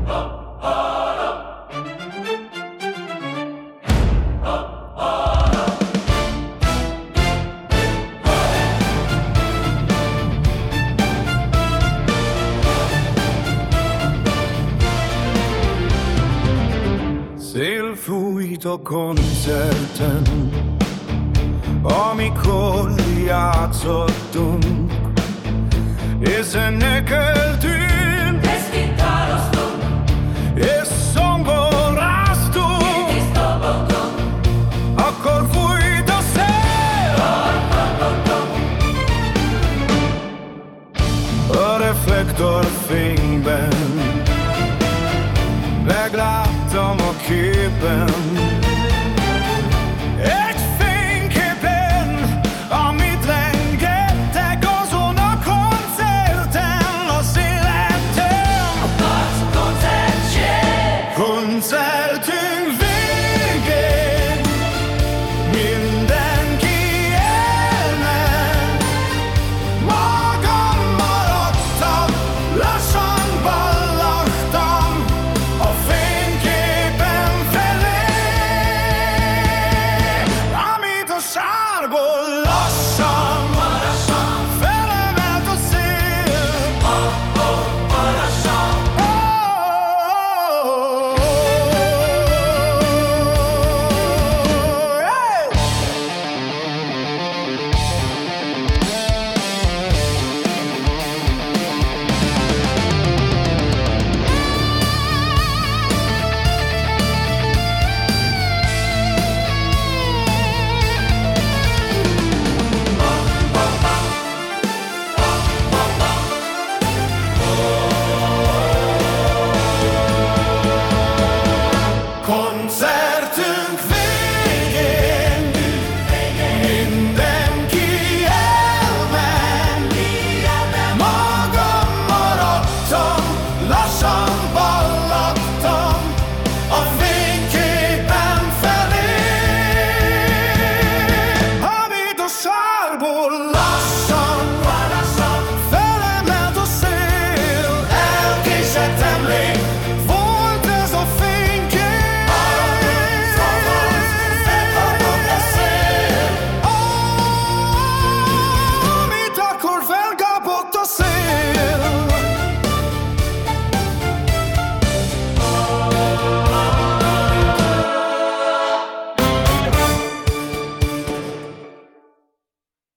Szél fújt a koncerten, amikor játszottunk, és zenekeltünk, és gitároztunk, és zongoráztunk. így is dobogtunk, Akkor fújt a szél, a reflektorfényben megláttam a képen egy fényképen, amit lengettek azon a koncerten, az életem. Koncertünk végén mindenki elment, magam maradtam, lassan ballagtam a fényképen felé, amit a sárból lassan felemelt a szél.